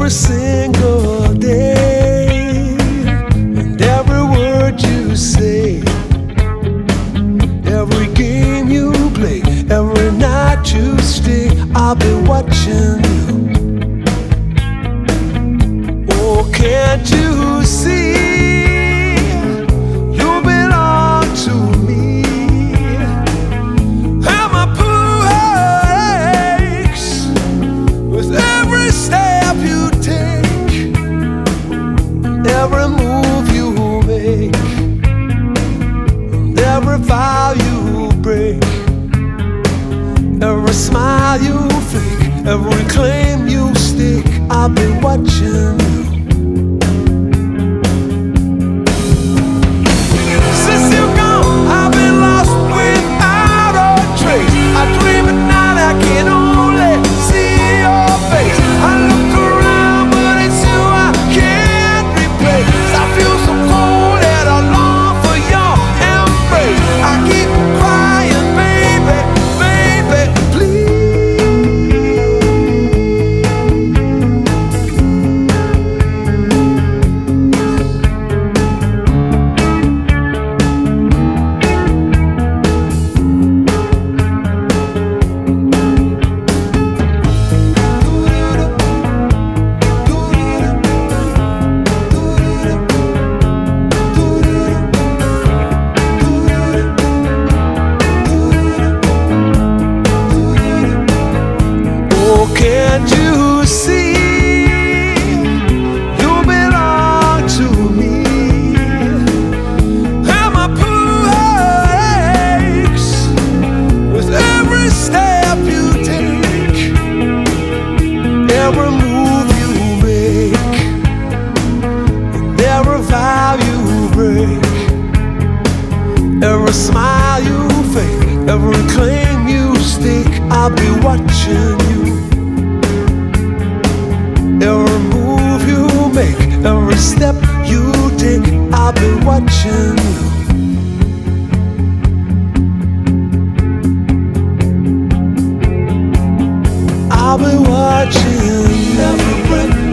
every single day, and every word you say, every game you play, every night you stay, I'll be watching you. Oh, can't you see? You belong to me, and my poor aches with every step you take, every move you make, and every vow you break, every smile you fake, every claim you stake, I'll be watching you. Since you're gone, I've been lost without a trace. I dream at night, I can only see your face. I look around, but it's you I can't replace. I feel so cold and I long for your embrace. I keep crying, baby, baby, can't you see? You belong to me, and my poor aches with every step you take, every move you make, and every vow you break, every smile you fake, every claim you stake, I'll be watching you. Every move you make, every step you take, I'll be watching you. I'll be watching every breath